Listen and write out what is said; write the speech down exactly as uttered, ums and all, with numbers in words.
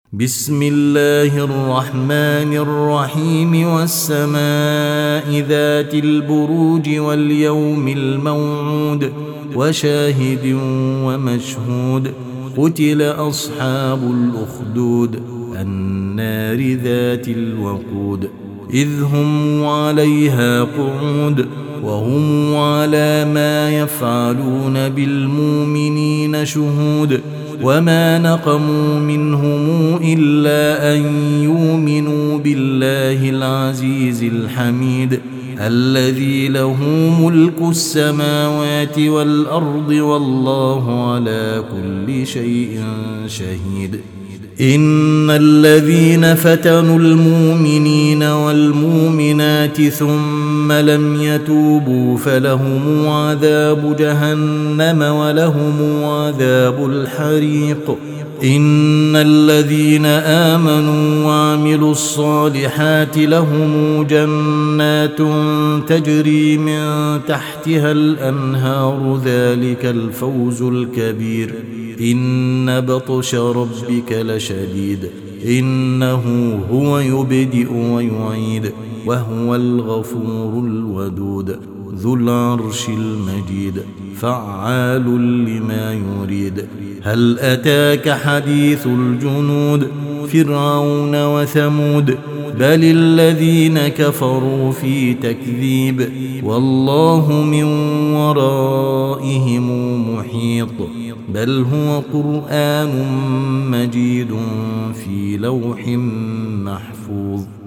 بسم الله الرحمن الرحيم والسماء ذات البروج واليوم الموعود وشاهد ومشهود قتل أصحاب الأخدود النار ذات الوقود إذ هم عليها قعود وهم على ما يفعلون بالمؤمنين شهود وما نقموا منهم إلا أن يؤمنوا بالله العزيز الحميد الذي له ملك السماوات والأرض والله على كل شيء شهيد. إن الذين فتنوا المؤمنين والمؤمنات ثم لم يتوبوا فلهم عذاب جهنم ولهم عذاب الحريق. إن الذين آمنوا وعملوا الصالحات لهم جنات تجري من تحتها الأنهار ذلك الفوز الكبير. إن بطش ربك لشديد إنه هو يبدئ ويعيد وهو الغفور الودود ذو العرش المجيد فعال لما يريد. هل أتاك حديث الجنود فرعون وثمود بل الذين كفروا في تكذيب والله من ورائهم محيط بل هو قرآن مجيد في لوح محفوظ.